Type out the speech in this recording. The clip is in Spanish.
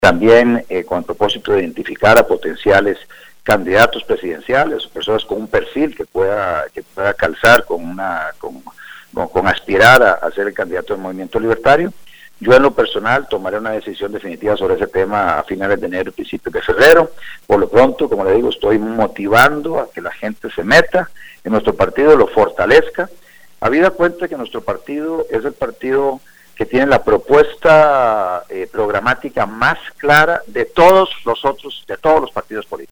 también con el propósito de identificar a potenciales candidatos presidenciales, personas con un perfil que pueda calzar con aspirar a ser el candidato del Movimiento Libertario. Yo en lo personal tomaré una decisión definitiva sobre ese tema a finales de enero, principios de febrero. Por lo pronto, como le digo, estoy motivando a que la gente se meta en nuestro partido, lo fortalezca, habida cuenta que nuestro partido es el partido que tiene la propuesta programática más clara de todos los partidos políticos.